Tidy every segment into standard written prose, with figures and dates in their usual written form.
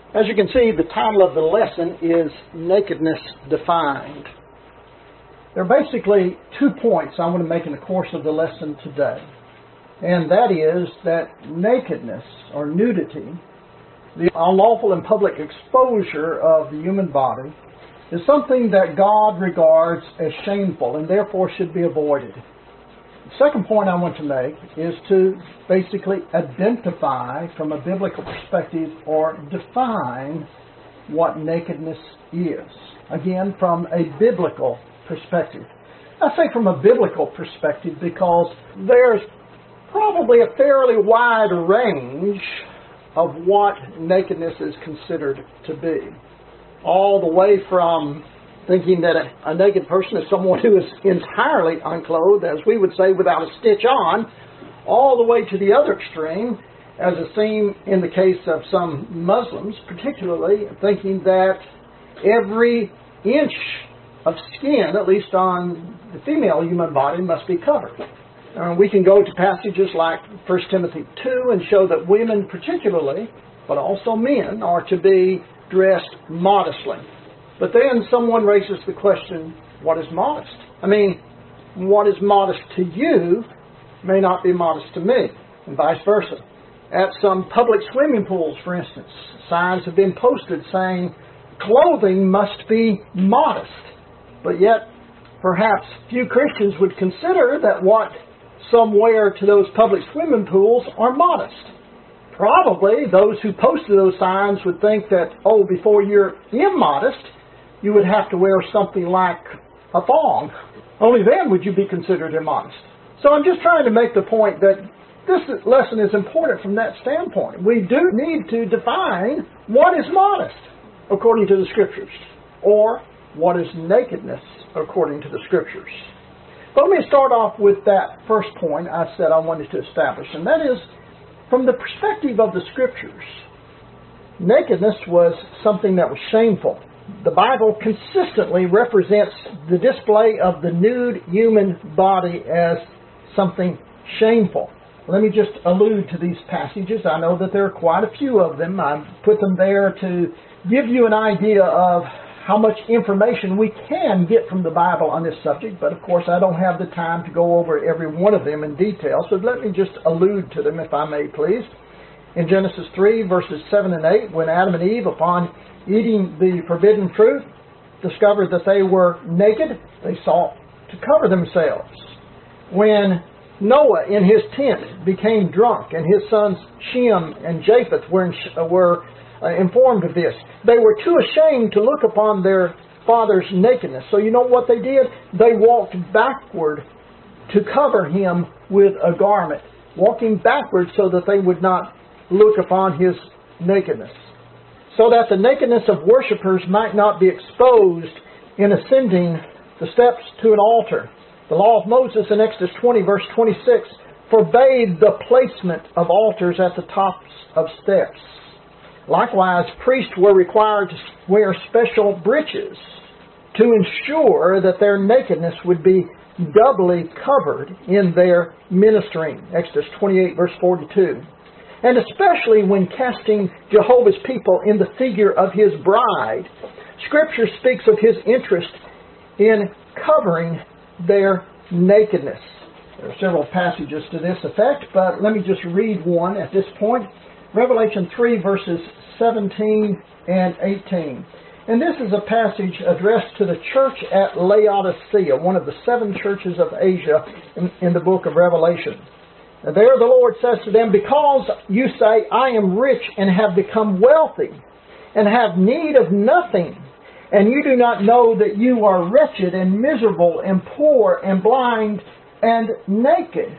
As you can see, the title of the lesson is Nakedness Defined. There are basically 2 points I want to make in the course of the lesson today. And that is that nakedness or nudity, the unlawful and public exposure of the human body, is something that God regards as shameful and therefore should be avoided. The second point I want to make is to basically identify from a biblical perspective or define what nakedness is. Again, from a biblical perspective. I say from a biblical perspective because there's probably a fairly wide range of what nakedness is considered to be. All the way from thinking that a naked person is someone who is entirely unclothed, as we would say, without a stitch on, all the way to the other extreme, as is seen in the case of some Muslims, particularly thinking that every inch of skin, at least on the female human body, must be covered. We can go to passages like 1 Timothy 2 and show that women particularly, but also men, are to be dressed modestly. But then someone raises the question, what is modest? I mean, what is modest to you may not be modest to me, and vice versa. At some public swimming pools, for instance, signs have been posted saying clothing must be modest. But yet, perhaps few Christians would consider that what some wear to those public swimming pools are modest. Probably those who posted those signs would think that, before you're immodest, you would have to wear something like a thong. Only then would you be considered immodest. So I'm just trying to make the point that this lesson is important from that standpoint. We do need to define what is modest according to the Scriptures, or what is nakedness according to the Scriptures. But let me start off with that first point I said I wanted to establish, and that is, from the perspective of the Scriptures, nakedness was something that was shameful. The Bible consistently represents the display of the nude human body as something shameful. Let me just allude to these passages. I know that there are quite a few of them. I put them there to give you an idea of how much information we can get from the Bible on this subject, but of course I don't have the time to go over every one of them in detail, so let me just allude to them if I may, please. In Genesis 3, verses 7 and 8, when Adam and Eve, upon eating the forbidden fruit, discovered that they were naked, they sought to cover themselves. When Noah in his tent became drunk, and his sons Shem and Japheth were informed of this, they were too ashamed to look upon their father's nakedness. So you know what they did? They walked backward to cover him with a garment, walking backward so that they would not look upon his nakedness, so that the nakedness of worshipers might not be exposed in ascending the steps to an altar. The law of Moses in Exodus 20, verse 26, forbade the placement of altars at the tops of steps. Likewise, priests were required to wear special breeches to ensure that their nakedness would be doubly covered in their ministering. Exodus 28, verse 42. And especially when casting Jehovah's people in the figure of His bride, Scripture speaks of His interest in covering their nakedness. There are several passages to this effect, but let me just read one at this point. Revelation 3, verses 17 and 18. And this is a passage addressed to the church at Laodicea, one of the 7 churches of Asia in the book of Revelation. And there the Lord says to them, because you say, I am rich and have become wealthy and have need of nothing, and you do not know that you are wretched and miserable and poor and blind and naked,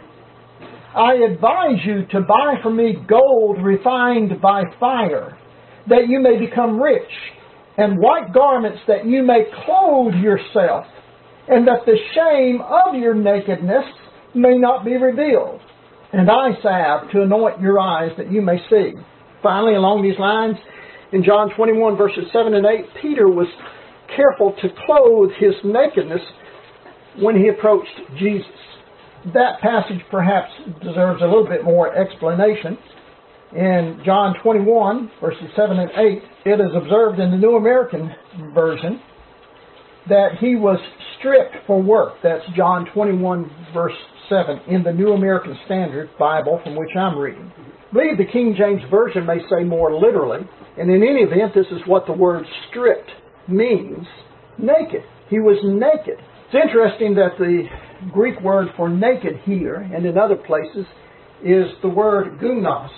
I advise you to buy from me gold refined by fire, that you may become rich, and white garments that you may clothe yourself, and that the shame of your nakedness may not be revealed, and eye salve to anoint your eyes that you may see. Finally, along these lines, in John 21, verses 7 and 8, Peter was careful to clothe his nakedness when he approached Jesus. That passage perhaps deserves a little bit more explanation. In John 21, verses 7 and 8, it is observed in the New American Version that he was stripped for work. That's John 21, verse 7, in the New American Standard Bible from which I'm reading. I believe the King James Version may say more literally, and in any event, this is what the word stripped means: naked. He was naked. It's interesting that the Greek word for naked here, and in other places, is the word gumnos.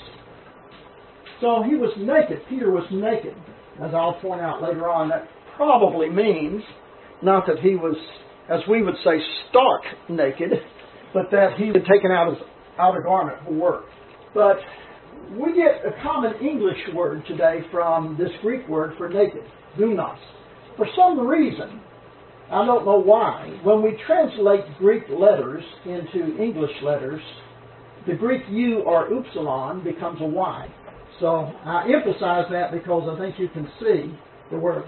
So he was naked. Peter was naked. As I'll point out later on, that probably means not that he was, as we would say, stark naked, but that he had taken out his outer garment for work. But we get a common English word today from this Greek word for naked, gumnos. For some reason, I don't know why, when we translate Greek letters into English letters, the Greek U or upsilon becomes a Y. So I emphasize that because I think you can see the word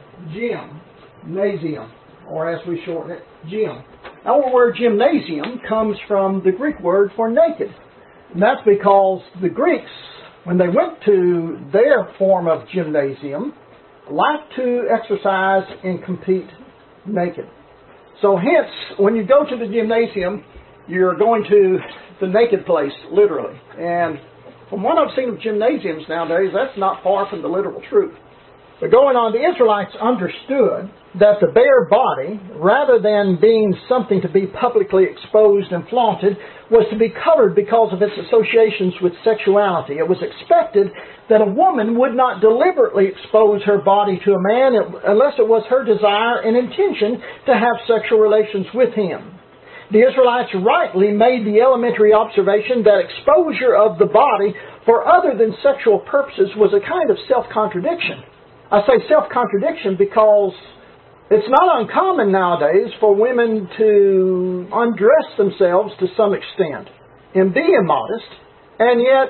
gymnasium, or as we shorten it, gym. Our word gymnasium comes from the Greek word for naked. And that's because the Greeks, when they went to their form of gymnasium, liked to exercise and compete naked. So hence, when you go to the gymnasium, you're going to the naked place, literally. And from what I've seen of gymnasiums nowadays, that's not far from the literal truth. But going on, the Israelites understood that the bare body, rather than being something to be publicly exposed and flaunted, was to be covered because of its associations with sexuality. It was expected that a woman would not deliberately expose her body to a man unless it was her desire and intention to have sexual relations with him. The Israelites rightly made the elementary observation that exposure of the body for other than sexual purposes was a kind of self-contradiction. I say self-contradiction because it's not uncommon nowadays for women to undress themselves to some extent and be immodest, and yet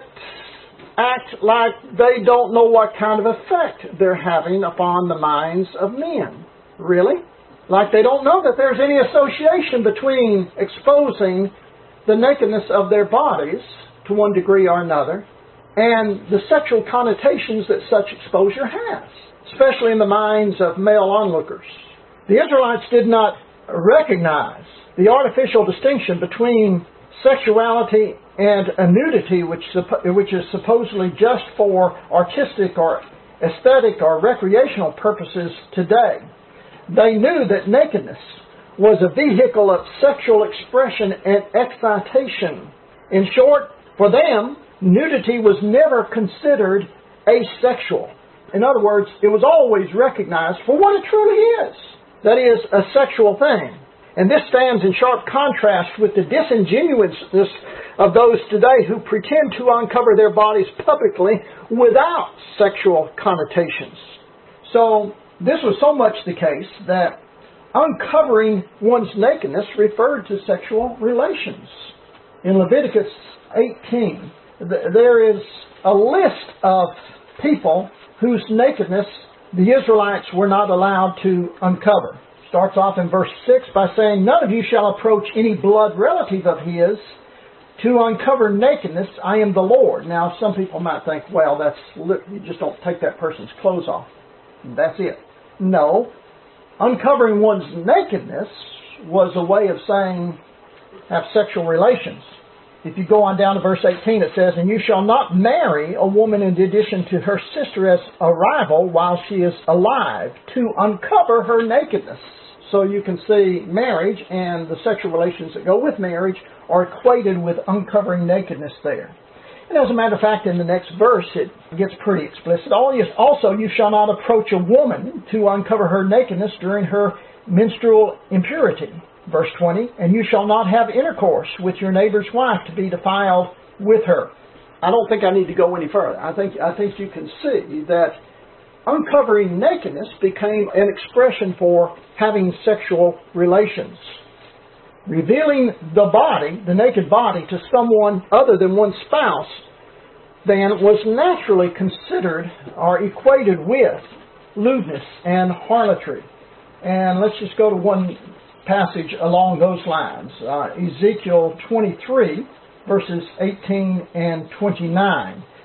act like they don't know what kind of effect they're having upon the minds of men. Really? Like they don't know that there's any association between exposing the nakedness of their bodies to one degree or another and the sexual connotations that such exposure has, especially in the minds of male onlookers. The Israelites did not recognize the artificial distinction between sexuality and a nudity which is supposedly just for artistic or aesthetic or recreational purposes today. They knew that nakedness was a vehicle of sexual expression and excitation. In short, for them, nudity was never considered asexual. In other words, it was always recognized for what it truly is. That is, a sexual thing. And this stands in sharp contrast with the disingenuousness of those today who pretend to uncover their bodies publicly without sexual connotations. So, this was so much the case that uncovering one's nakedness referred to sexual relations. In Leviticus 18, there is a list of people whose nakedness the Israelites were not allowed to uncover. Starts off in verse 6 by saying, "None of you shall approach any blood relative of his to uncover nakedness. I am the Lord." Now, some people might think, well, you just don't take that person's clothes off. That's it. No. Uncovering one's nakedness was a way of saying, have sexual relations. If you go on down to verse 18, it says, "And you shall not marry a woman in addition to her sister as a rival while she is alive, to uncover her nakedness." So you can see marriage and the sexual relations that go with marriage are equated with uncovering nakedness there. And as a matter of fact, in the next verse, it gets pretty explicit. "Also, you shall not approach a woman to uncover her nakedness during her menstrual impurity." Verse 20, "And you shall not have intercourse with your neighbor's wife to be defiled with her." I don't think I need to go any further. I think you can see that uncovering nakedness became an expression for having sexual relations. Revealing the body, the naked body, to someone other than one's spouse, then was naturally considered or equated with lewdness and harlotry. And let's just go to one passage along those lines. Ezekiel 23, verses 18 and 29.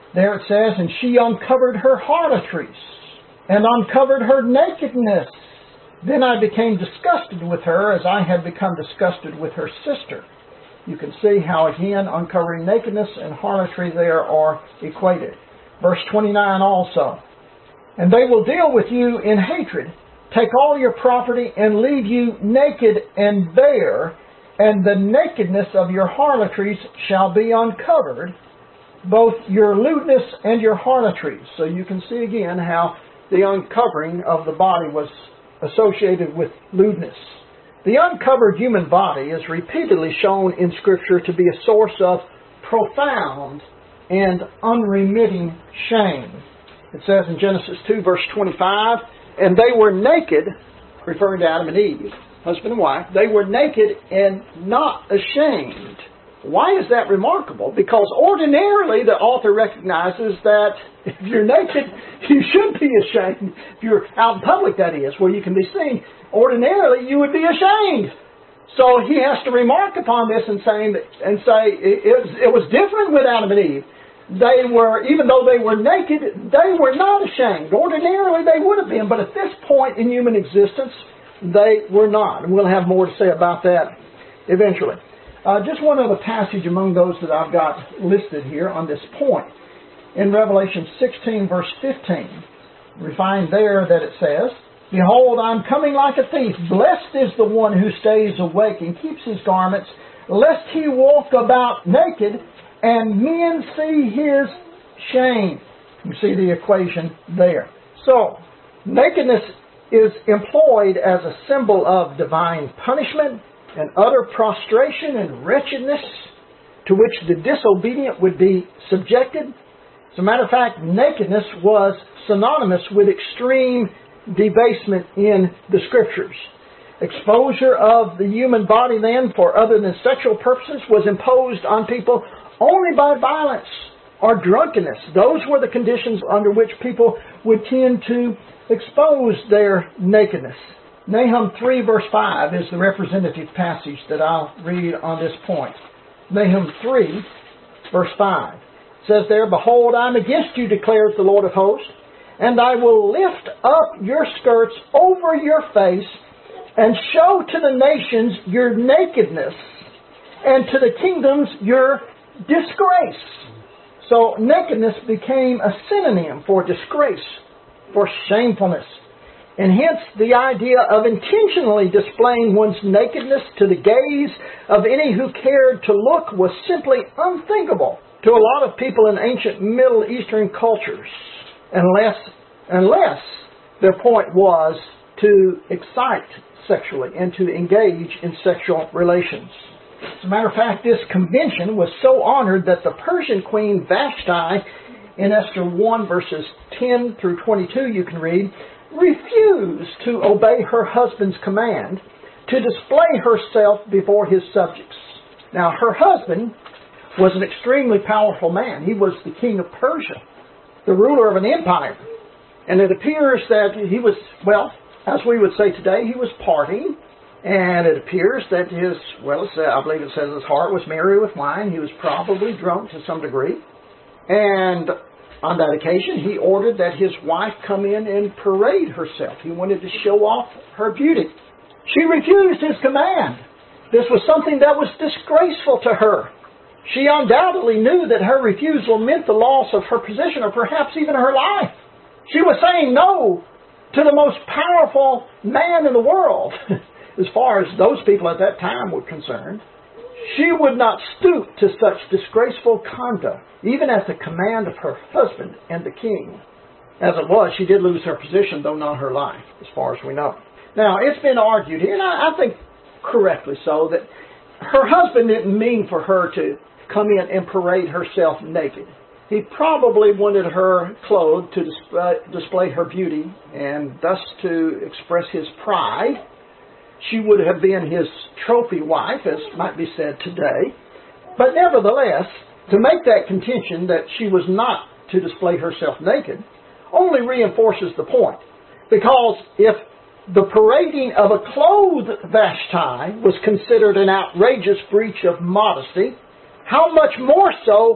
There it says, and she uncovered her harlotries and uncovered her nakedness. Then I became disgusted with her as I had become disgusted with her sister. You can see how, again, uncovering nakedness and harlotry there are equated. Verse 29 also. And they will deal with you in hatred, take all your property, and leave you naked and bare, and the nakedness of your harlotries shall be uncovered, both your lewdness and your harlotries. So you can see again how the uncovering of the body was associated with lewdness. The uncovered human body is repeatedly shown in Scripture to be a source of profound and unremitting shame. It says in Genesis 2, verse 25, and they were naked, referring to Adam and Eve, husband and wife, they were naked and not ashamed. Why is that remarkable? Because ordinarily the author recognizes that if you're naked, you should be ashamed. If you're out in public, that is, where you can be seen, ordinarily you would be ashamed. So he has to remark upon this and say it was different with Adam and Eve. They were, even though they were naked, they were not ashamed. Ordinarily they would have been, but at this point in human existence, they were not. And we'll have more to say about that eventually. Just one other passage among those that I've got listed here on this point. In Revelation 16, verse 15, we find there that it says, Behold, I'm coming like a thief. Blessed is the one who stays awake and keeps his garments, lest he walk about naked, and men see his shame. You see the equation there. So, nakedness is employed as a symbol of divine punishment and utter prostration and wretchedness to which the disobedient would be subjected. As a matter of fact, nakedness was synonymous with extreme debasement in the Scriptures. Exposure of the human body then for other than sexual purposes was imposed on people only by violence or drunkenness. Those were the conditions under which people would tend to expose their nakedness. Nahum 3 verse 5 is the representative passage that I'll read on this point. Nahum 3 verse 5 says there, Behold, I am against you, declares the Lord of hosts, and I will lift up your skirts over your face and show to the nations your nakedness and to the kingdoms your disgrace. So nakedness became a synonym for disgrace, for shamefulness. And hence the idea of intentionally displaying one's nakedness to the gaze of any who cared to look was simply unthinkable to a lot of people in ancient Middle Eastern cultures, unless their point was to excite sexually and to engage in sexual relations. As a matter of fact, this convention was so honored that the Persian queen Vashti, in Esther 1 verses 10 through 22, you can read, refused to obey her husband's command to display herself before his subjects. Now, her husband was an extremely powerful man. He was the king of Persia, the ruler of an empire. And it appears that he was, well, as we would say today, he was partying. And it appears that I believe it says his heart was merry with wine. He was probably drunk to some degree. And on that occasion, he ordered that his wife come in and parade herself. He wanted to show off her beauty. She refused his command. This was something that was disgraceful to her. She undoubtedly knew that her refusal meant the loss of her position or perhaps even her life. She was saying no to the most powerful man in the world, as far as those people at that time were concerned. She would not stoop to such disgraceful conduct, even at the command of her husband and the king. As it was, she did lose her position, though not her life, as far as we know. Now, it's been argued here, and I think correctly so, that her husband didn't mean for her to come in and parade herself naked. He probably wanted her clothed to display her beauty and thus to express his pride. She would have been his trophy wife, as might be said today. But nevertheless, to make that contention that she was not to display herself naked only reinforces the point. Because if the parading of a clothed Vashti was considered an outrageous breach of modesty, how much more so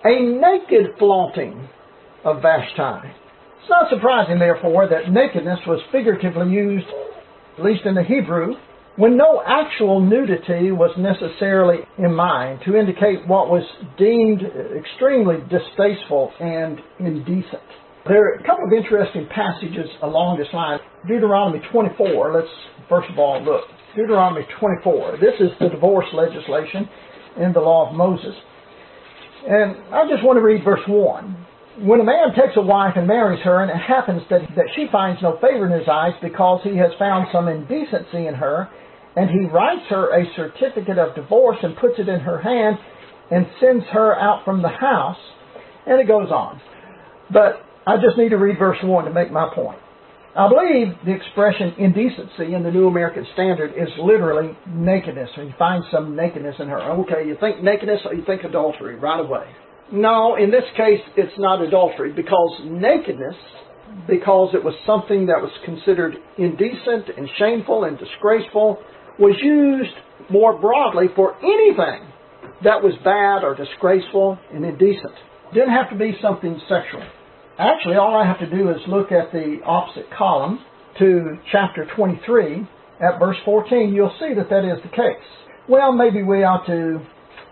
a naked flaunting of Vashti. It's not surprising, therefore, that nakedness was figuratively used, at least in the Hebrew, when no actual nudity was necessarily in mind to indicate what was deemed extremely distasteful and indecent. There are a couple of interesting passages along this line. Deuteronomy 24, let's first of all look. Deuteronomy 24. This is the divorce legislation in the law of Moses. And I just want to read verse 1. When a man takes a wife and marries her, and it happens that she finds no favor in his eyes because he has found some indecency in her, and he writes her a certificate of divorce and puts it in her hand and sends her out from the house, and it goes on. But I just need to read verse 1 to make my point. I believe the expression indecency in the New American Standard is literally nakedness, or you find some nakedness in her. Okay, you think nakedness or you think adultery right away. No, in this case it's not adultery, because nakedness, because it was something that was considered indecent and shameful and disgraceful, was used more broadly for anything that was bad or disgraceful and indecent. It didn't have to be something sexual. Actually, all I have to do is look at the opposite column to chapter 23 at verse 14. You'll see that that is the case. Well, maybe we ought to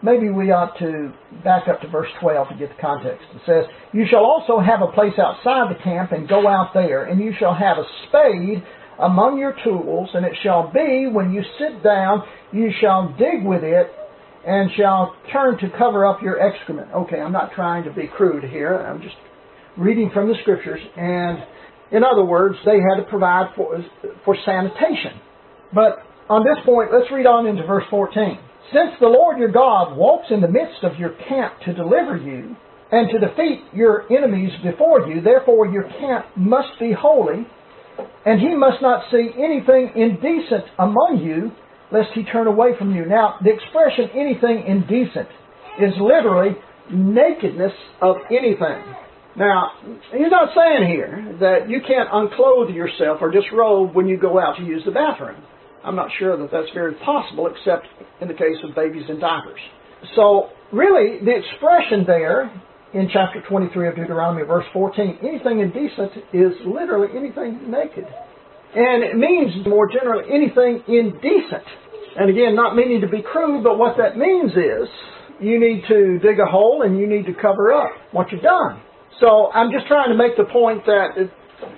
back up to verse 12 to get the context. It says, "You shall also have a place outside the camp and go out there, and you shall have a spade among your tools, and it shall be when you sit down, you shall dig with it and shall turn to cover up your excrement." Okay, I'm not trying to be crude here. I'm just reading from the Scriptures. And in other words, they had to provide for sanitation. But on this point, let's read on into verse 14. "Since the Lord your God walks in the midst of your camp to deliver you and to defeat your enemies before you, therefore your camp must be holy, and he must not see anything indecent among you, lest he turn away from you." Now, the expression anything indecent is literally nakedness of anything. Now, he's not saying here that you can't unclothe yourself or disrobe when you go out to use the bathroom. I'm not sure that that's very possible, except in the case of babies in diapers. So, really, the expression there in chapter 23 of Deuteronomy, verse 14, anything indecent is literally anything naked. And it means, more generally, anything indecent. And again, not meaning to be crude, but what that means is you need to dig a hole and you need to cover up what you've done. So I'm just trying to make the point that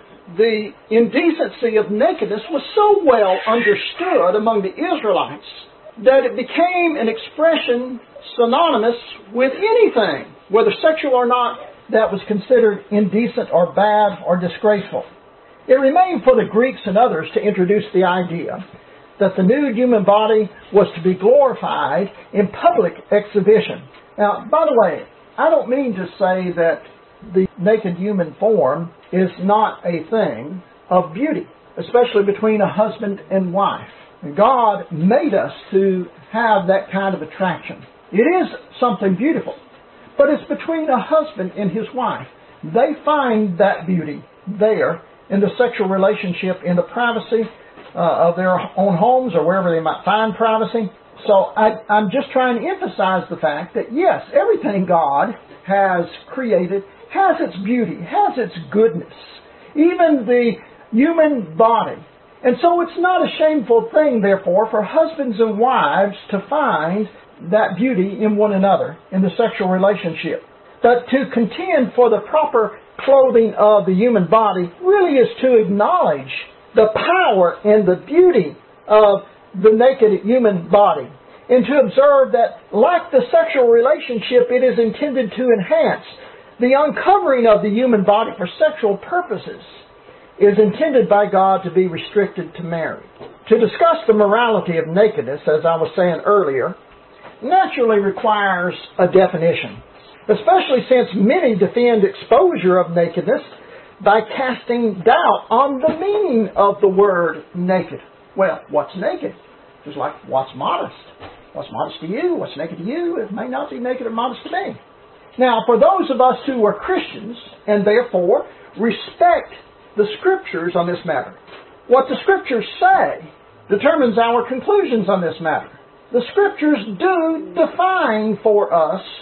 the indecency of nakedness was so well understood among the Israelites that it became an expression synonymous with anything, whether sexual or not, that was considered indecent or bad or disgraceful. It remained for the Greeks and others to introduce the idea that the nude human body was to be glorified in public exhibition. Now, by the way, I don't mean to say that the naked human form is not a thing of beauty, especially between a husband and wife. God made us to have that kind of attraction. It is something beautiful, but it's between a husband and his wife. They find that beauty there in the sexual relationship, in the privacy of their own homes or wherever they might find privacy. So I'm just trying to emphasize the fact that yes, everything God has created has its beauty, has its goodness, even the human body. And so it's not a shameful thing, therefore, for husbands and wives to find that beauty in one another in the sexual relationship. But to contend for the proper clothing of the human body really is to acknowledge the power and the beauty of the naked human body, and to observe that, like the sexual relationship, it is intended to enhance. The uncovering of the human body for sexual purposes is intended by God to be restricted to marriage. To discuss the morality of nakedness, as I was saying earlier, naturally requires a definition, especially since many defend exposure of nakedness by casting doubt on the meaning of the word naked. Well, what's naked? Just like what's modest? What's modest to you? What's naked to you? It may not be naked or modest to me. Now, for those of us who are Christians and therefore respect the Scriptures on this matter, what the Scriptures say determines our conclusions on this matter. The Scriptures do define for us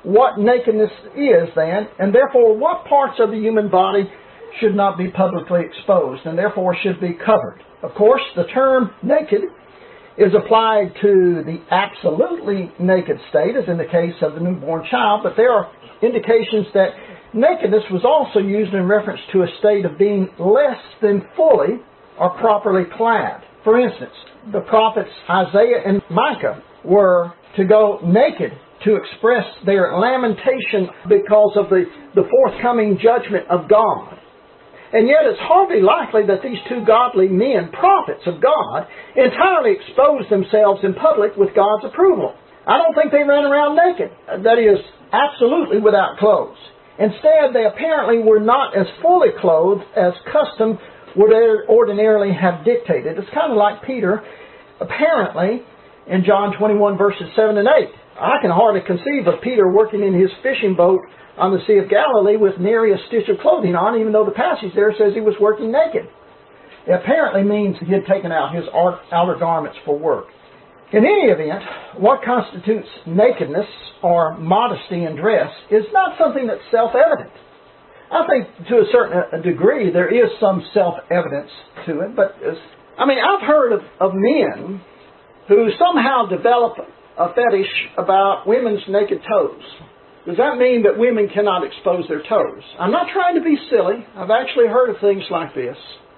what nakedness is then, and therefore what parts of the human body should not be publicly exposed, and therefore should be covered. Of course, the term naked is applied to the absolutely naked state, as in the case of the newborn child, but there are indications that nakedness was also used in reference to a state of being less than fully or properly clad. For instance, the prophets Isaiah and Micah were to go naked to express their lamentation because of the forthcoming judgment of God. And yet it's hardly likely that these two godly men, prophets of God, entirely exposed themselves in public with God's approval. I don't think they ran around naked. That is, absolutely without clothes. Instead, they apparently were not as fully clothed as custom would ordinarily have dictated. It's kind of like Peter, apparently, in John 21, verses 7 and 8. I can hardly conceive of Peter working in his fishing boat on the Sea of Galilee with nary a stitch of clothing on, even though the passage there says he was working naked. It apparently means he had taken out his outer garments for work. In any event, what constitutes nakedness or modesty in dress is not something that's self-evident. I think to a certain degree there is some self-evidence to it, but I've heard of men who somehow develop a fetish about women's naked toes. Does that mean that women cannot expose their toes? I'm not trying to be silly. I've actually heard of things like this.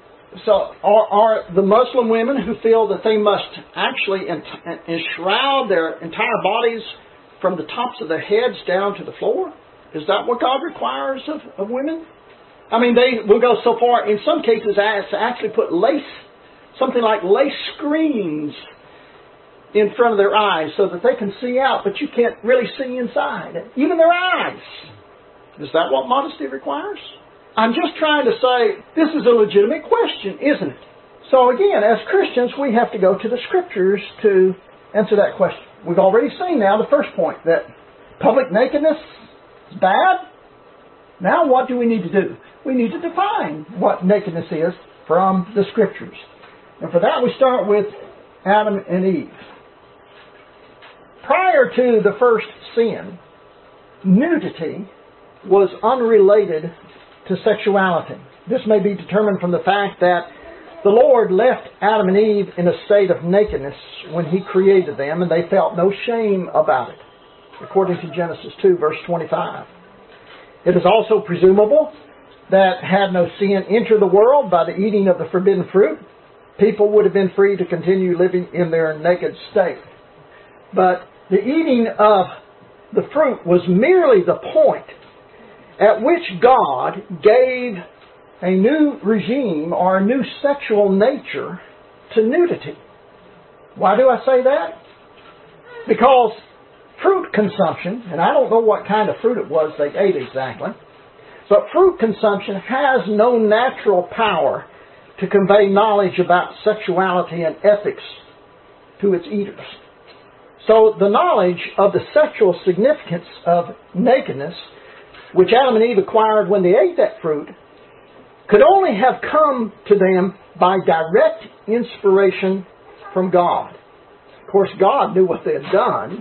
So are the Muslim women who feel that they must actually enshroud their entire bodies from the tops of their heads down to the floor? Is that what God requires of women? They will go so far, in some cases, as to actually put something like lace screens in front of their eyes so that they can see out, but you can't really see inside. Even their eyes. Is that what modesty requires? I'm just trying to say, this is a legitimate question, isn't it? So again, as Christians, we have to go to the Scriptures to answer that question. We've already seen now the first point, that public nakedness is bad. Now what do we need to do? We need to define what nakedness is from the Scriptures. And for that we start with Adam and Eve. Prior to the first sin, nudity was unrelated to sexuality. This may be determined from the fact that the Lord left Adam and Eve in a state of nakedness when He created them, and they felt no shame about it, according to Genesis 2, verse 25. It is also presumable that had no sin entered the world by the eating of the forbidden fruit, people would have been free to continue living in their naked state. But the eating of the fruit was merely the point at which God gave a new regime or a new sexual nature to nudity. Why do I say that? Because fruit consumption, and I don't know what kind of fruit it was they ate exactly, but fruit consumption has no natural power to convey knowledge about sexuality and ethics to its eaters. So the knowledge of the sexual significance of nakedness, which Adam and Eve acquired when they ate that fruit, could only have come to them by direct inspiration from God. Of course, God knew what they had done.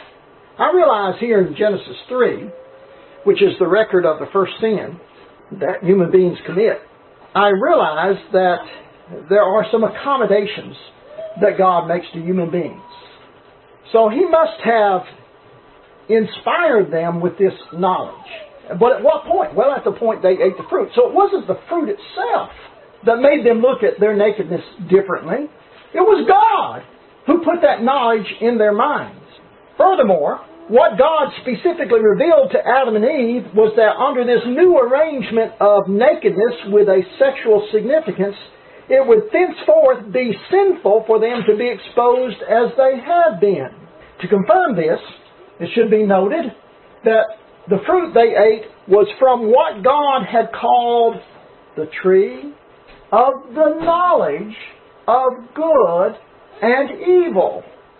I realize here in Genesis 3, which is the record of the first sin that human beings commit, I realize that there are some accommodations that God makes to human beings. So He must have inspired them with this knowledge. But at what point? Well, at the point they ate the fruit. So it wasn't the fruit itself that made them look at their nakedness differently. It was God who put that knowledge in their minds. Furthermore, what God specifically revealed to Adam and Eve was that under this new arrangement of nakedness with a sexual significance, it would thenceforth be sinful for them to be exposed as they had been. To confirm this, it should be noted that the fruit they ate was from what God had called the tree of the knowledge of good and evil.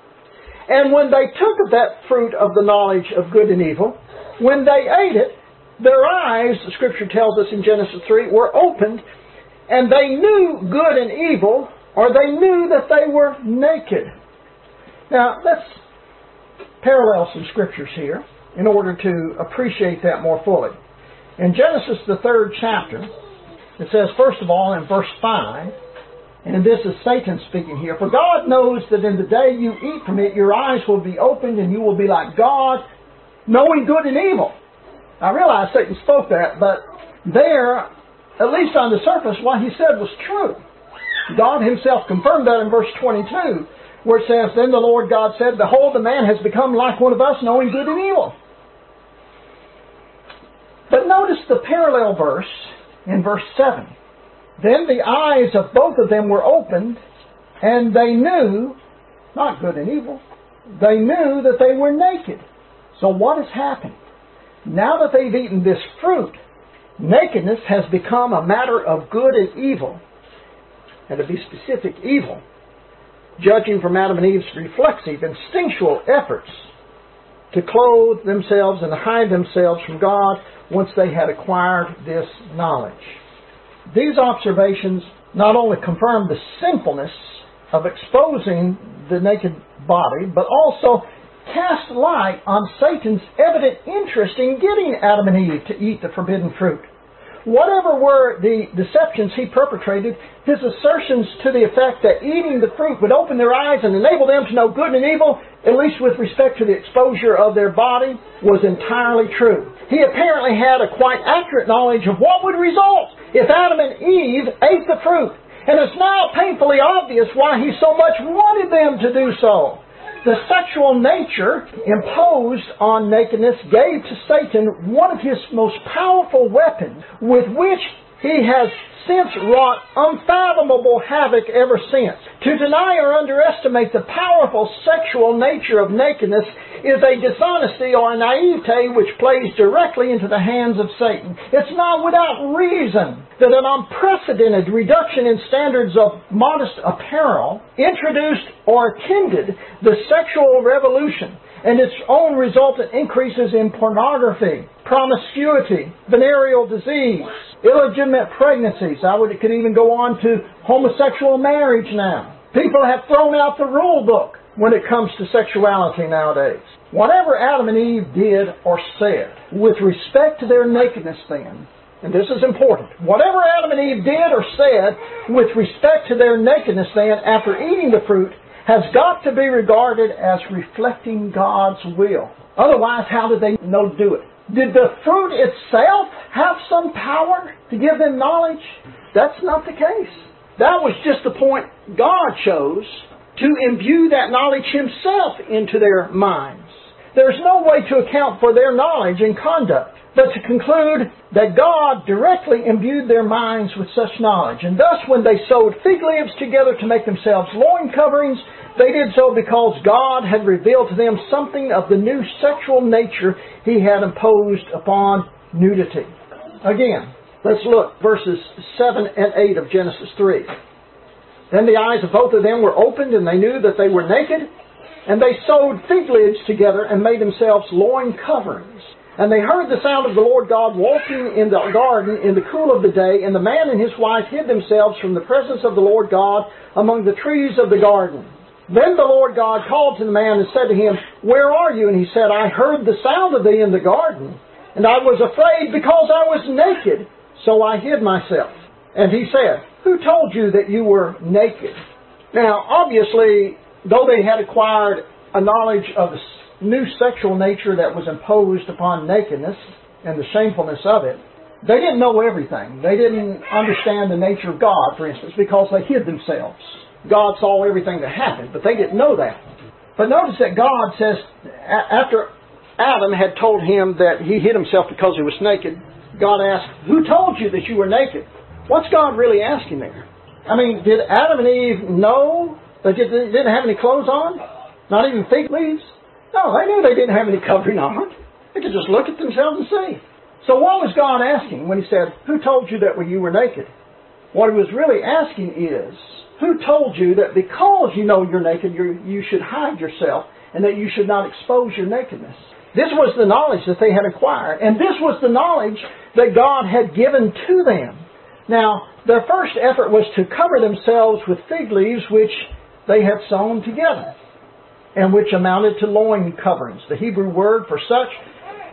And when they took of that fruit of the knowledge of good and evil, when they ate it, their eyes, the Scripture tells us in Genesis 3, were opened, and they knew good and evil, or they knew that they were naked. Now, let's parallel some Scriptures here. in order to appreciate that more fully. In Genesis, the 3rd chapter, it says, first of all, in verse 5, and this is Satan speaking here, "For God knows that in the day you eat from it, your eyes will be opened and you will be like God, knowing good and evil." I realize Satan spoke that, but there, at least on the surface, what he said was true. God himself confirmed that in verse 22, where it says, "Then the Lord God said, Behold, the man has become like one of us, knowing good and evil." But notice the parallel verse in verse 7. "Then the eyes of both of them were opened, and they knew," not good and evil, "they knew that they were naked." So what has happened? Now that they've eaten this fruit, nakedness has become a matter of good and evil. And to be specific, evil, judging from Adam and Eve's reflexive, instinctual efforts to clothe themselves and hide themselves from God once they had acquired this knowledge. These observations not only confirm the sinfulness of exposing the naked body, but also cast light on Satan's evident interest in getting Adam and Eve to eat the forbidden fruit. Whatever were the deceptions he perpetrated, his assertions to the effect that eating the fruit would open their eyes and enable them to know good and evil, at least with respect to the exposure of their body, was entirely true. He apparently had a quite accurate knowledge of what would result if Adam and Eve ate the fruit. And it's now painfully obvious why he so much wanted them to do so. The sexual nature imposed on nakedness gave to Satan one of his most powerful weapons, with which he has since wrought unfathomable havoc ever since. To deny or underestimate the powerful sexual nature of nakedness is a dishonesty or a naivete which plays directly into the hands of Satan. It's not without reason that an unprecedented reduction in standards of modest apparel introduced or attended the sexual revolution, and its own resultant increases in pornography, promiscuity, venereal disease, illegitimate pregnancies. Could even go on to homosexual marriage now. People have thrown out the rule book when it comes to sexuality nowadays. Whatever Adam and Eve did or said with respect to their nakedness then, and this is important, whatever Adam and Eve did or said with respect to their nakedness then after eating the fruit has got to be regarded as reflecting God's will. Otherwise, how did they know to do it? Did the fruit itself have some power to give them knowledge? That's not the case. That was just the point God chose to imbue that knowledge Himself into their minds. There's no way to account for their knowledge and conduct, but to conclude that God directly imbued their minds with such knowledge. And thus, when they sewed fig leaves together to make themselves loin coverings, they did so because God had revealed to them something of the new sexual nature He had imposed upon nudity. Again, let's look verses 7 and 8 of Genesis 3. Then the eyes of both of them were opened, and they knew that they were naked, and they sewed fig leaves together and made themselves loin coverings. And they heard the sound of the Lord God walking in the garden in the cool of the day, and the man and his wife hid themselves from the presence of the Lord God among the trees of the garden. Then the Lord God called to the man and said to him, "Where are you?" And he said, "I heard the sound of thee in the garden, and I was afraid because I was naked, so I hid myself." And he said, "Who told you that you were naked?" Now, obviously, though they had acquired a knowledge of the new sexual nature that was imposed upon nakedness and the shamefulness of it, they didn't know everything. They didn't understand the nature of God, for instance, because they hid themselves. God saw everything that happened, but they didn't know that. But notice that God says, after Adam had told him that he hid himself because he was naked, God asked, "Who told you that you were naked?" What's God really asking there? I mean, did Adam and Eve know that they didn't have any clothes on? Not even fig leaves? No, they knew they didn't have any covering on. They could just look at themselves and see. So what was God asking when He said, "Who told you that you were naked?" What He was really asking is, who told you that because you know you're naked, you should hide yourself and that you should not expose your nakedness? This was the knowledge that they had acquired, and this was the knowledge that God had given to them. Now, their first effort was to cover themselves with fig leaves which they had sewn together, and which amounted to loin coverings. The Hebrew word for such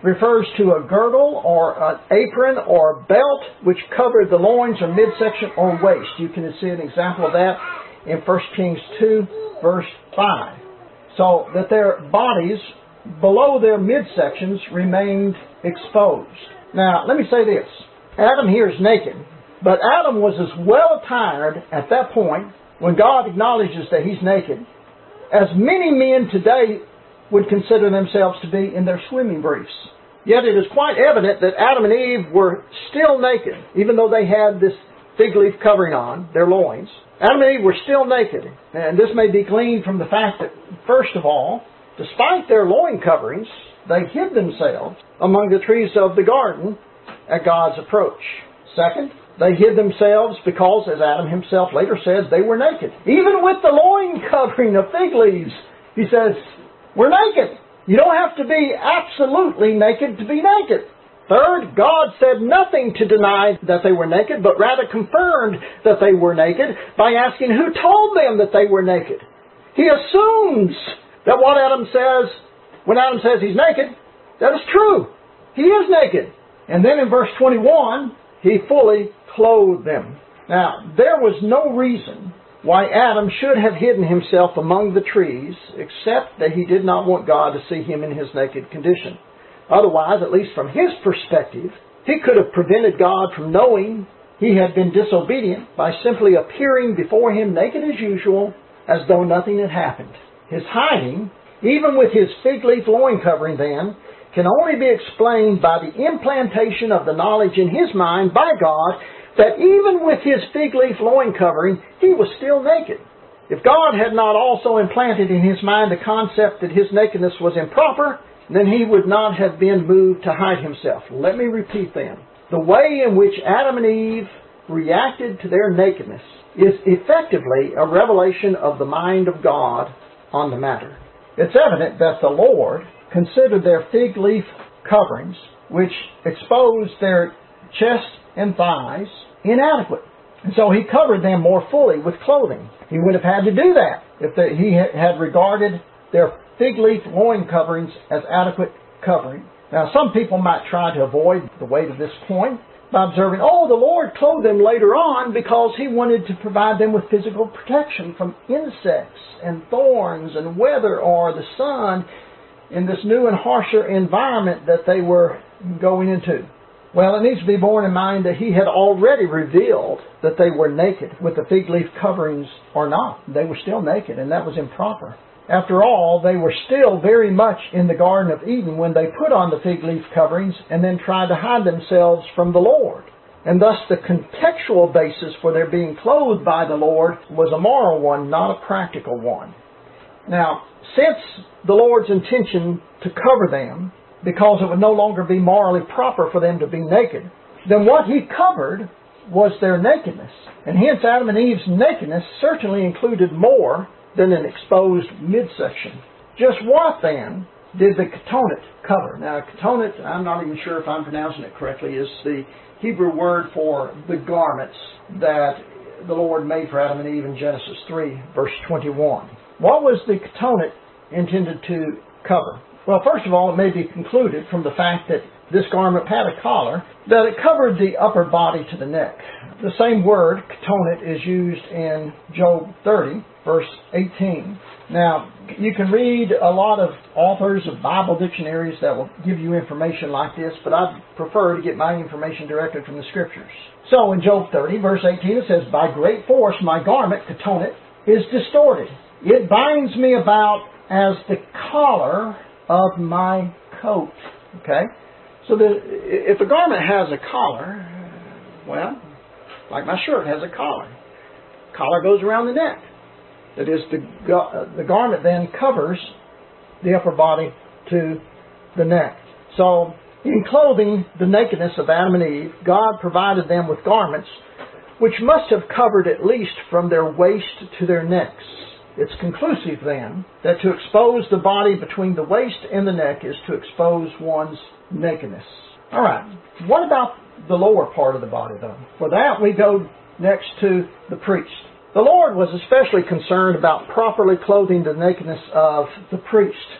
refers to a girdle or an apron or belt which covered the loins or midsection or waist. You can see an example of that in 1 Kings 2, verse 5. So that their bodies below their midsections remained exposed. Now, let me say this. Adam here is naked, but Adam was as well attired at that point, when God acknowledges that he's naked, as many men today would consider themselves to be in their swimming briefs. Yet it is quite evident that Adam and Eve were still naked, even though they had this fig leaf covering on their loins. Adam and Eve were still naked, and this may be gleaned from the fact that, first of all, despite their loin coverings, they hid themselves among the trees of the garden at God's approach. Second, they hid themselves because, as Adam himself later says, they were naked. Even with the loin covering of fig leaves, he says, we're naked. You don't have to be absolutely naked to be naked. Third, God said nothing to deny that they were naked, but rather confirmed that they were naked by asking who told them that they were naked. He assumes that what Adam says, when Adam says he's naked, that is true. He is naked. And then in verse 21, he fully clothed them. Now, there was no reason why Adam should have hidden himself among the trees, except that he did not want God to see him in his naked condition. Otherwise, at least from his perspective, he could have prevented God from knowing he had been disobedient by simply appearing before him naked as usual, as though nothing had happened. His hiding, even with his fig leaf loin covering then, can only be explained by the implantation of the knowledge in his mind by God that even with his fig leaf loin covering, he was still naked. If God had not also implanted in his mind the concept that his nakedness was improper, then he would not have been moved to hide himself. Let me repeat then. The way in which Adam and Eve reacted to their nakedness is effectively a revelation of the mind of God on the matter. It's evident that the Lord considered their fig leaf coverings, which exposed their chest and thighs, inadequate. And so he covered them more fully with clothing. He would have had to do that if he had regarded their fig leaf loin coverings as adequate covering. Now, some people might try to avoid the weight of this point by observing, the Lord clothed them later on because he wanted to provide them with physical protection from insects and thorns and weather or the sun in this new and harsher environment that they were going into. Well, it needs to be borne in mind that he had already revealed that they were naked with the fig leaf coverings or not. They were still naked, and that was improper. After all, they were still very much in the Garden of Eden when they put on the fig leaf coverings and then tried to hide themselves from the Lord. And thus the contextual basis for their being clothed by the Lord was a moral one, not a practical one. Now, since the Lord's intention to cover them, because it would no longer be morally proper for them to be naked, then what he covered was their nakedness. And hence Adam and Eve's nakedness certainly included more than an exposed midsection. Just what then did the ketonet cover? Now, ketonet, I'm not even sure if I'm pronouncing it correctly, is the Hebrew word for the garments that the Lord made for Adam and Eve in Genesis 3, verse 21. What was the ketonet intended to cover? Well, first of all, it may be concluded from the fact that this garment had a collar, that it covered the upper body to the neck. The same word, ketonet, is used in Job 30, verse 18. Now, you can read a lot of authors of Bible dictionaries that will give you information like this, but I prefer to get my information directly from the Scriptures. So, in Job 30, verse 18, it says, "By great force my garment, ketonet, is distorted. It binds me about as the collar of my coat." Okay? So if a garment has a collar, well, like my shirt has a collar. Collar goes around the neck. That is, the garment then covers the upper body to the neck. So, in clothing the nakedness of Adam and Eve, God provided them with garments which must have covered at least from their waist to their necks. It's conclusive, then, that to expose the body between the waist and the neck is to expose one's nakedness. All right, what about the lower part of the body, though? For that, we go next to the priest. The Lord was especially concerned about properly clothing the nakedness of the priest.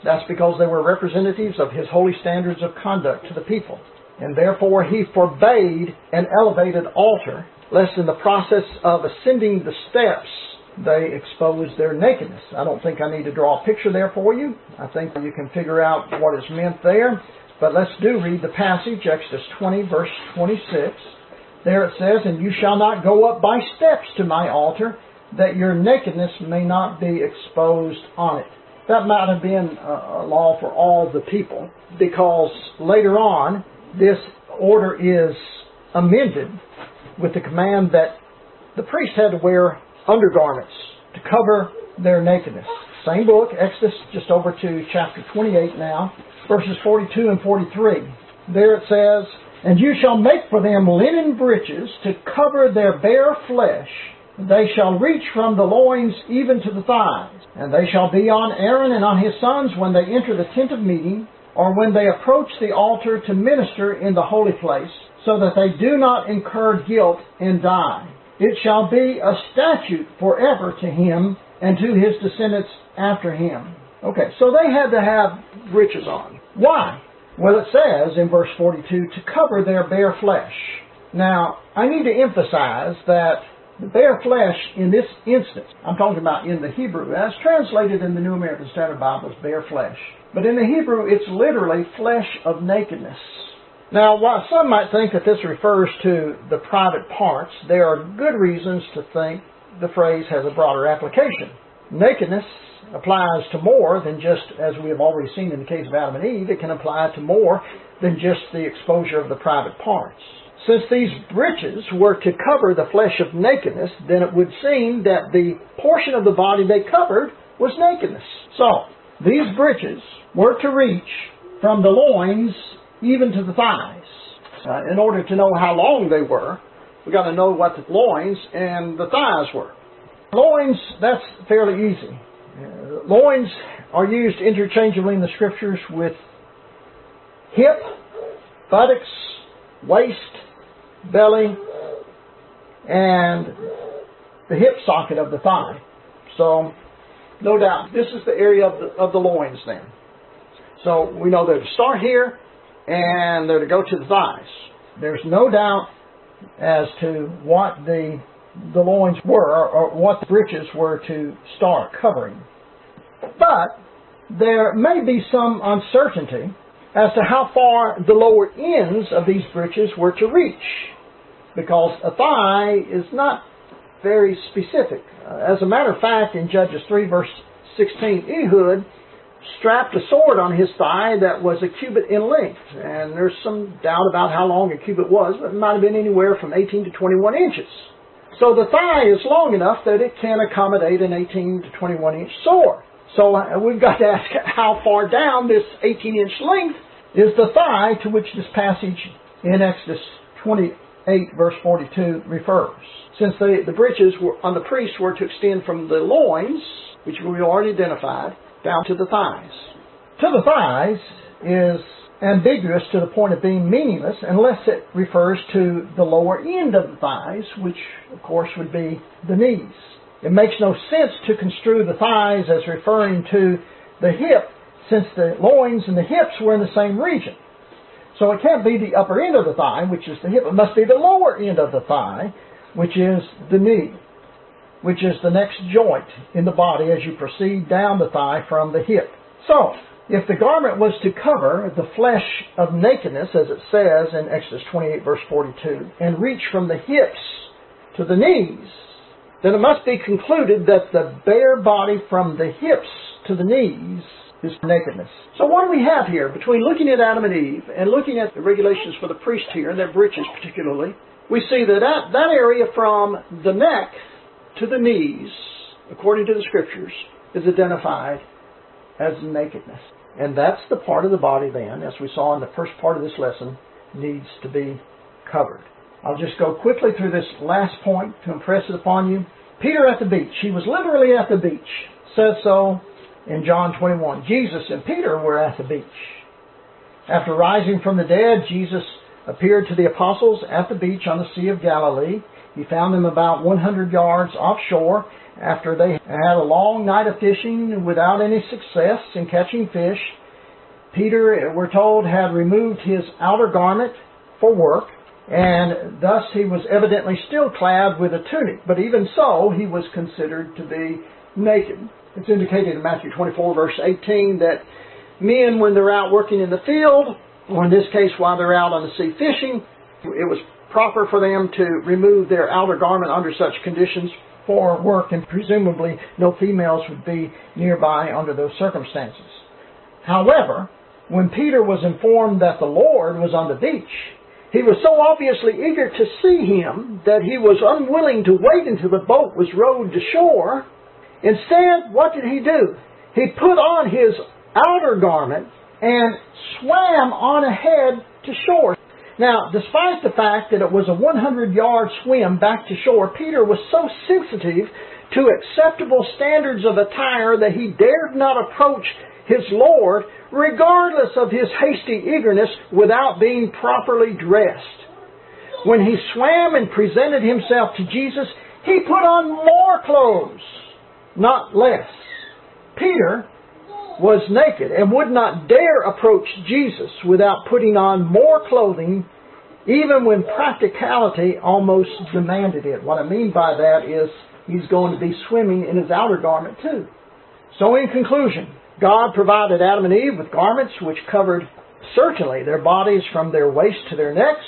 That's because they were representatives of His holy standards of conduct to the people. And therefore He forbade an elevated altar, lest in the process of ascending the steps they expose their nakedness. I don't think I need to draw a picture there for you. I think you can figure out what is meant there. But let's read the passage, Exodus 20, verse 26. There it says, "And you shall not go up by steps to my altar, that your nakedness may not be exposed on it." That might have been a law for all the people, because later on, this order is amended with the command that the priest had to wear undergarments to cover their nakedness. Same book, Exodus, just over to chapter 28 now, verses 42 and 43. There it says, "And you shall make for them linen breeches to cover their bare flesh. They shall reach from the loins even to the thighs. And they shall be on Aaron and on his sons when they enter the tent of meeting, or when they approach the altar to minister in the holy place, so that they do not incur guilt and die. It shall be a statute forever to him and to his descendants after him." Okay, so they had to have breeches on. Why? Well, it says in verse 42, to cover their bare flesh. Now, I need to emphasize that the bare flesh in this instance, I'm talking about in the Hebrew, as translated in the New American Standard Bible as bare flesh. But in the Hebrew, it's literally flesh of nakedness. Now, while some might think that this refers to the private parts, there are good reasons to think the phrase has a broader application. Nakedness applies to more than just, as we have already seen in the case of Adam and Eve, it can apply to more than just the exposure of the private parts. Since these breeches were to cover the flesh of nakedness, then it would seem that the portion of the body they covered was nakedness. So, these breeches were to reach from the loins even to the thighs. In order to know how long they were, we've got to know what the loins and the thighs were. Loins, that's fairly easy. Loins are used interchangeably in the Scriptures with hip, buttocks, waist, belly, and the hip socket of the thigh. So, no doubt, this is the area of the loins then. So, we know they're to start here, and they're to go to the thighs. There's no doubt as to what the loins were, or what the breeches were to start covering. But there may be some uncertainty as to how far the lower ends of these breeches were to reach, because a thigh is not very specific. As a matter of fact, in Judges 3, verse 16, Ehud strapped a sword on his thigh that was a cubit in length, and there's some doubt about how long a cubit was, but it might have been anywhere from 18 to 21 inches. So the thigh is long enough that it can accommodate an 18 to 21 inch sword. So we've got to ask how far down this 18-inch length is the thigh to which this passage in Exodus 28, verse 42 refers. Since the breeches on the priests were to extend from the loins, which we already identified, down to the thighs. To the thighs is ambiguous to the point of being meaningless unless it refers to the lower end of the thighs, which of course would be the knees. It makes no sense to construe the thighs as referring to the hip, since the loins and the hips were in the same region. So it can't be the upper end of the thigh, which is the hip. It must be the lower end of the thigh, which is the knee, which is the next joint in the body as you proceed down the thigh from the hip. So, if the garment was to cover the flesh of nakedness, as it says in Exodus 28, verse 42, and reach from the hips to the knees, then it must be concluded that the bare body from the hips to the knees is nakedness. So what do we have here? Between looking at Adam and Eve and looking at the regulations for the priest here, and their breeches particularly, we see that area from the neck to the knees, according to the Scriptures, is identified as nakedness. And that's the part of the body then, as we saw in the first part of this lesson, needs to be covered. I'll just go quickly through this last point to impress it upon you. Peter at the beach. He was literally at the beach. Says so in John 21. Jesus and Peter were at the beach. After rising from the dead, Jesus appeared to the apostles at the beach on the Sea of Galilee. He found them about 100 yards offshore, after they had a long night of fishing without any success in catching fish, Peter, we're told, had removed his outer garment for work, and thus he was evidently still clad with a tunic. But even so, he was considered to be naked. It's indicated in Matthew 24, verse 18, that men, when they're out working in the field, or in this case, while they're out on the sea fishing, it was proper for them to remove their outer garment under such conditions for work, and presumably no females would be nearby under those circumstances. However, when Peter was informed that the Lord was on the beach, he was so obviously eager to see him that he was unwilling to wait until the boat was rowed to shore. Instead, what did he do? He put on his outer garment and swam on ahead to shore. Now, despite the fact that it was a 100-yard swim back to shore, Peter was so sensitive to acceptable standards of attire that he dared not approach his Lord, regardless of his hasty eagerness, without being properly dressed. When he swam and presented himself to Jesus, he put on more clothes, not less. Peter was naked and would not dare approach Jesus without putting on more clothing, even when practicality almost demanded it. What I mean by that is he's going to be swimming in his outer garment too. So in conclusion, God provided Adam and Eve with garments which covered certainly their bodies from their waist to their necks.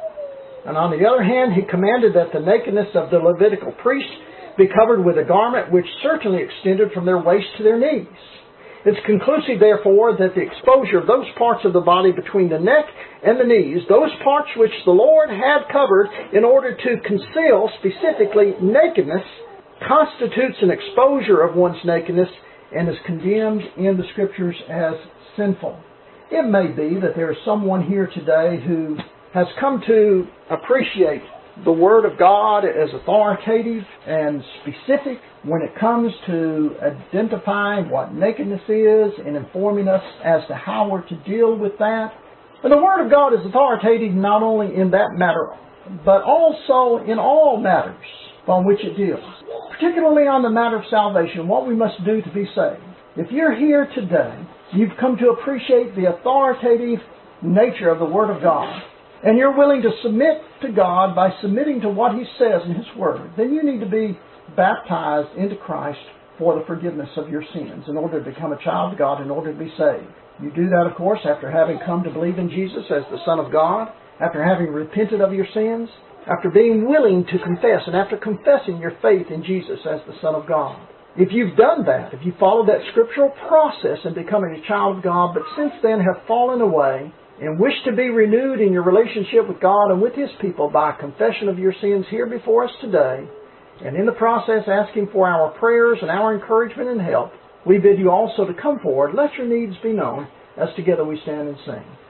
And on the other hand, He commanded that the nakedness of the Levitical priests be covered with a garment which certainly extended from their waist to their knees. It's conclusive, therefore, that the exposure of those parts of the body between the neck and the knees, those parts which the Lord had covered in order to conceal specifically nakedness, constitutes an exposure of one's nakedness and is condemned in the Scriptures as sinful. It may be that there is someone here today who has come to appreciate the Word of God as authoritative and specific when it comes to identifying what nakedness is and informing us as to how we're to deal with that. And the Word of God is authoritative not only in that matter, but also in all matters on which it deals. Particularly on the matter of salvation, what we must do to be saved. If you're here today, you've come to appreciate the authoritative nature of the Word of God, and you're willing to submit to God by submitting to what He says in His Word, then you need to be baptized into Christ for the forgiveness of your sins in order to become a child of God, in order to be saved. You do that, of course, after having come to believe in Jesus as the Son of God, after having repented of your sins, after being willing to confess, and after confessing your faith in Jesus as the Son of God. If you've done that, if you followed that scriptural process in becoming a child of God, but since then have fallen away and wish to be renewed in your relationship with God and with His people by confession of your sins here before us today, and in the process asking for our prayers and our encouragement and help, we bid you also to come forward, let your needs be known, as together we stand and sing.